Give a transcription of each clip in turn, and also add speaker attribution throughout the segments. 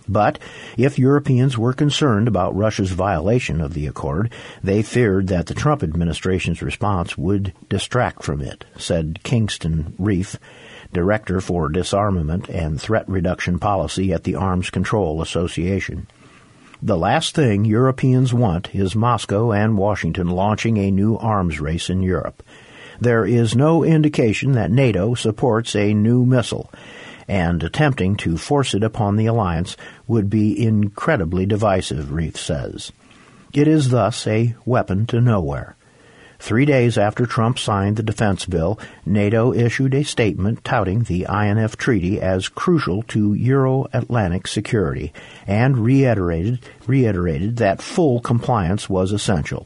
Speaker 1: But if Europeans were concerned about Russia's violation of the accord, they feared that the Trump administration's response would distract from it, said Kingston Reef, Director for Disarmament and Threat Reduction Policy at the Arms Control Association. The last thing Europeans want is Moscow and Washington launching a new arms race in Europe. There is no indication that NATO supports a new missile, and attempting to force it upon the alliance would be incredibly divisive, Reef says. It is thus a weapon to nowhere. 3 days after Trump signed the defense bill, NATO issued a statement touting the INF Treaty as crucial to Euro-Atlantic security and reiterated that full compliance was essential.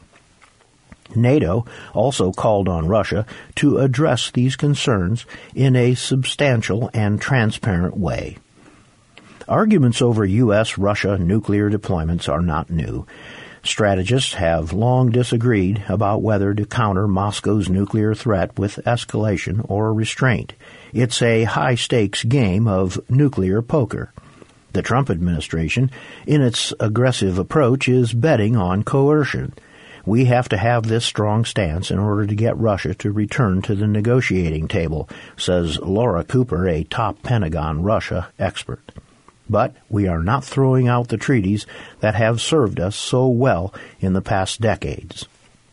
Speaker 1: NATO also called on Russia to address these concerns in a substantial and transparent way. Arguments over U.S.-Russia nuclear deployments are not new. Strategists have long disagreed about whether to counter Moscow's nuclear threat with escalation or restraint. It's a high-stakes game of nuclear poker. The Trump administration, in its aggressive approach, is betting on coercion. We have to have this strong stance in order to get Russia to return to the negotiating table, says Laura Cooper, a top Pentagon Russia expert. But we are not throwing out the treaties that have served us so well in the past decades.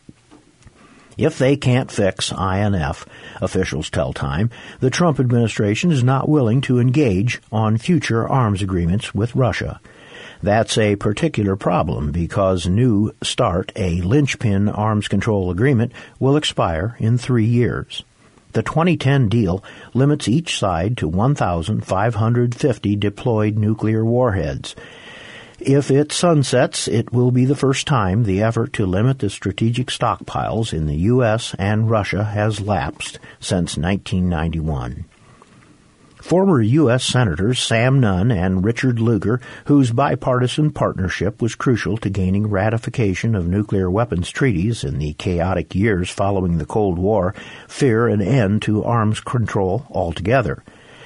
Speaker 1: If they can't fix INF, officials tell Time, the Trump administration is not willing to engage on future arms agreements with Russia. That's a particular problem because New START, a linchpin arms control agreement, will expire in 3 years. The 2010 deal limits each side to 1,550 deployed nuclear warheads. If it sunsets, it will be the first time the effort to limit the strategic stockpiles in the U.S. and Russia has lapsed since 1991. Former U.S. Senators Sam Nunn and Richard Lugar, whose bipartisan partnership was crucial to gaining ratification of nuclear weapons treaties in the chaotic years following the Cold War, fear an end to arms control altogether.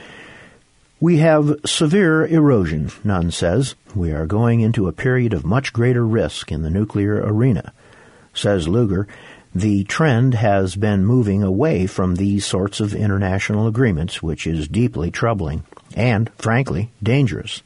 Speaker 1: We have severe erosion, Nunn says. We are going into a period of much greater risk in the nuclear arena. Says Lugar, the trend has been moving away from these sorts of international agreements, which is deeply troubling and, frankly, dangerous.